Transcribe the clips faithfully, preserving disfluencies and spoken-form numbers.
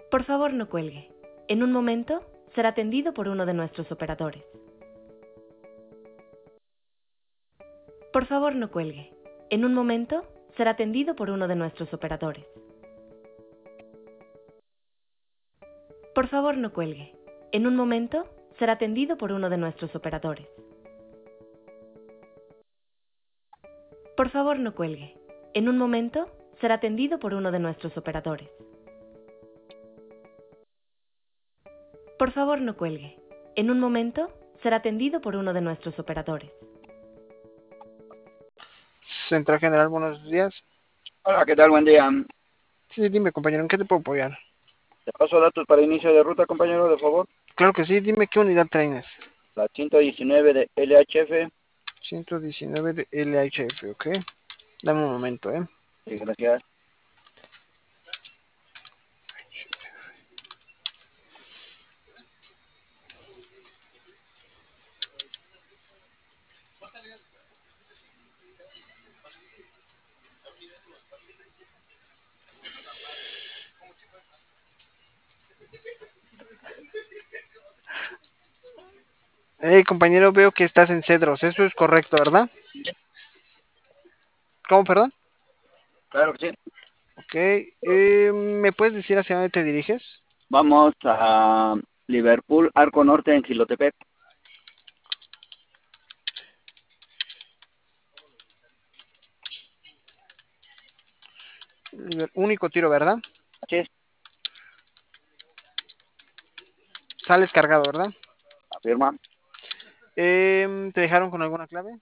Por favor, no cuelgue. En un momento será atendido por uno de nuestros operadores. Por favor, no cuelgue. En un momento será atendido por uno de nuestros operadores. Por favor, no cuelgue. En un momento será atendido por uno de nuestros operadores. Por favor, no cuelgue. En un momento será atendido por uno de nuestros operadores. Por favor, no cuelgue. En un momento será atendido por uno de nuestros operadores. Central General, buenos días. Hola, ¿qué tal? Buen día. Sí, dime, compañero, ¿en qué te puedo apoyar? Te paso datos para inicio de ruta, compañero, de favor. Claro que sí, dime qué unidad traes. La ciento diecinueve de L H F. ciento diecinueve de L H F, ok. Dame un momento, ¿eh? Sí, gracias. Hey, compañero, veo que estás en Cedros, eso es correcto, ¿verdad? ¿Cómo, perdón? Claro que sí. Ok, eh, ¿me puedes decir hacia dónde te diriges? Vamos a Liverpool, Arco Norte, en Jilotepec. Único tiro, ¿verdad? Así es. Sales cargado, ¿verdad? Afirma. Eh, ¿te dejaron con alguna clave?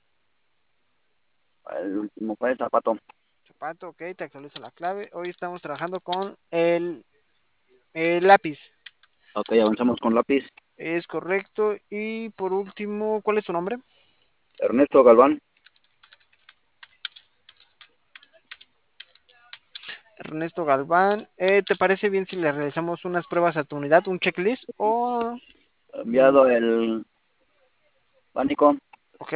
El último fue el zapato. Zapato, ok, te actualizo la clave. Hoy estamos trabajando con el, el lápiz. Ok, avanzamos con lápiz. Es correcto. Y por último, ¿cuál es tu nombre? Ernesto Galván. Ernesto Galván. Eh, ¿te parece bien si le realizamos unas pruebas a tu unidad, un checklist? O... Enviado el pánico. Ok.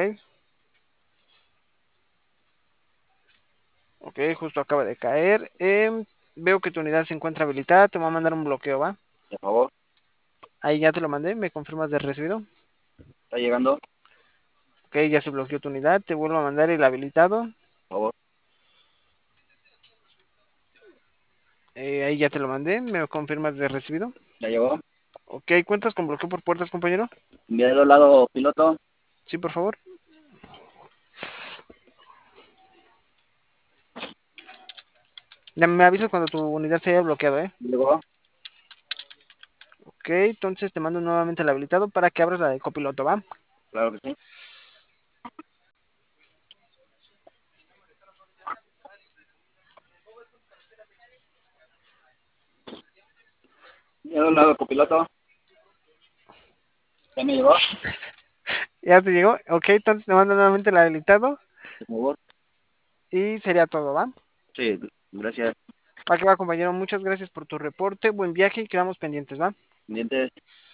Ok, justo acaba de caer. Eh, veo que tu unidad se encuentra habilitada. Te voy a mandar un bloqueo, ¿va? De favor. Ahí ya te lo mandé. ¿Me confirmas de recibido? Está llegando. Ok, ya se bloqueó tu unidad. Te vuelvo a mandar el habilitado. Por favor. Eh, ahí ya te lo mandé. ¿Me confirmas de recibido? Ya llegó. Ok, ¿cuentas con bloqueo por puertas, compañero? Enviado lado piloto. Sí, por favor. Ya me avisas cuando tu unidad se haya bloqueado, ¿eh? Llegó. Ok, entonces te mando nuevamente el habilitado para que abras la de copiloto, ¿va? Claro que sí. Enviado lado copiloto. Ya me llegó. ¿Ya te llegó? Ok, entonces te mando nuevamente el habilitado Por favor. y sería todo, ¿va? Sí, gracias. ¿Para qué va, compañero? Muchas gracias por tu reporte. Buen viaje y quedamos pendientes, ¿va? Pendientes.